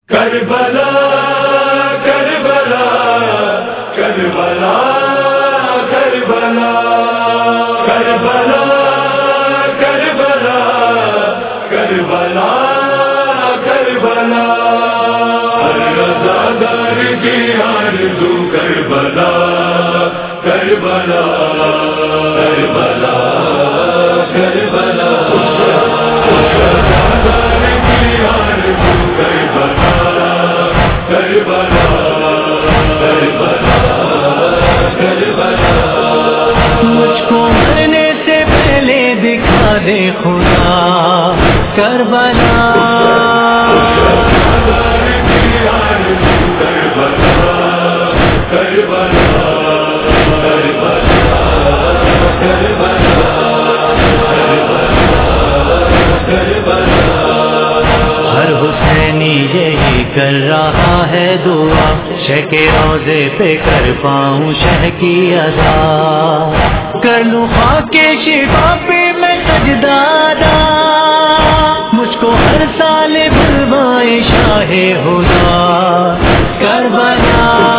کربلا کربلا کربلا کربلا کربلا کربلا کربلا کربلا ہر عزادار کی آرزو کربلا کربلا کربلا کربلا مجھ کو مرنے سے پہلے دکھا دے خدا کربلا ہر حسینی یہی کر رہا ہے دعا شہ کے روزے پہ کر پاؤں شہ کی ادا کر لوں خاک شفا پہ میں سجدہ ادا مجھ کو ہر سال بلوائے شاہ خدا کربلا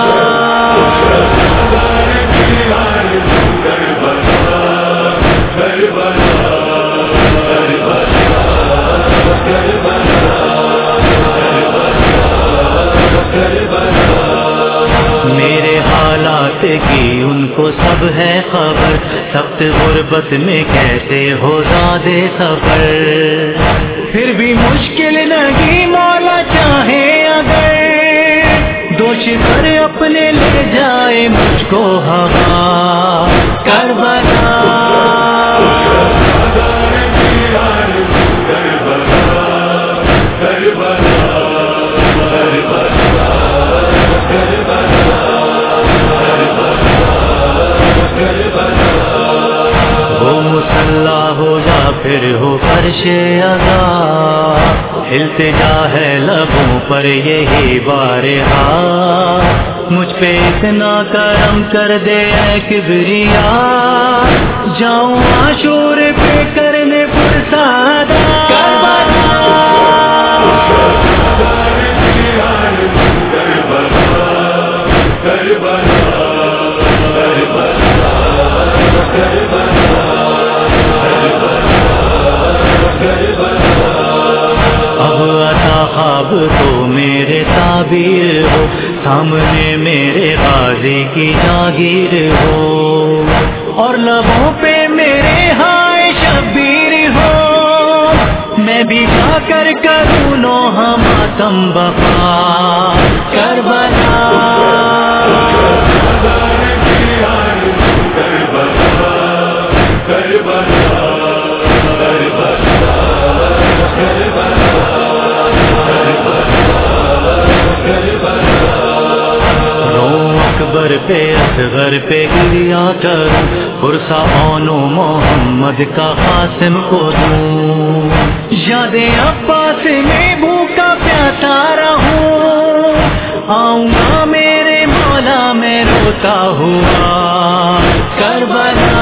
میرے حالات کی ان کو سب ہے خبر سخت غربت میں کیسے ہو زیادہ سفر پھر بھی مشکل نہیں مولا چاہے اگر دوش پر اپنے لے جائے مجھ کو ہوا کربلا ہو مصلی ہو یا پھر ہو فرش ادا التجا ہے لبوں پر یہی بارہا مجھ پہ اتنا کرم کر دے اے کبریا جاؤں عاشور پہ کرنے پرساد اب عطا خواب تو میرے تعبیر ہو سامنے میرے غازی کی جاگیر ہو اور لبوں پہ میرے ہائے شبیر ہو میں بھی جا کر کروں نوحہ ماتم بقا کربلا اکبر پہ اصغر پہ گریا کروں پرسا اونو محمد کا قاسم کو دوں یادیں عباس میں بھوکا پیاسا رہوں آؤں گا میرے مولا میں روتا ہوا کربلا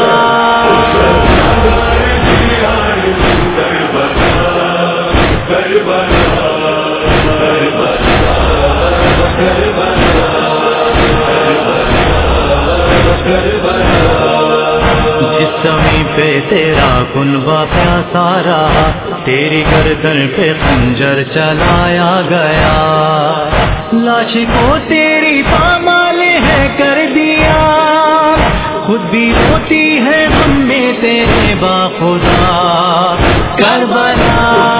جس زمین پہ تیرا کنبہ پیاسا رہا تیری گردن پہ خنجر چلایا گیا لاش کو تیری پامال ہے کر دیا خود بھی روتی ہے ہم میں تیرے باخدا کربلا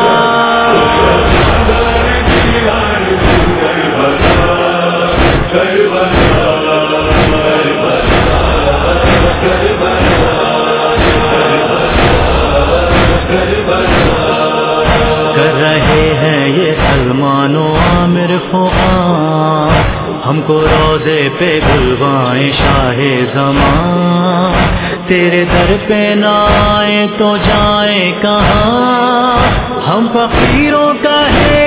کر رہے ہیں یہ سلمان و عامر فغاں ہم کو روزے پہ بلوائیں شاہ زمان تیرے در پہ نہ آئے تو جائیں کہاں ہم فقیروں کا ہے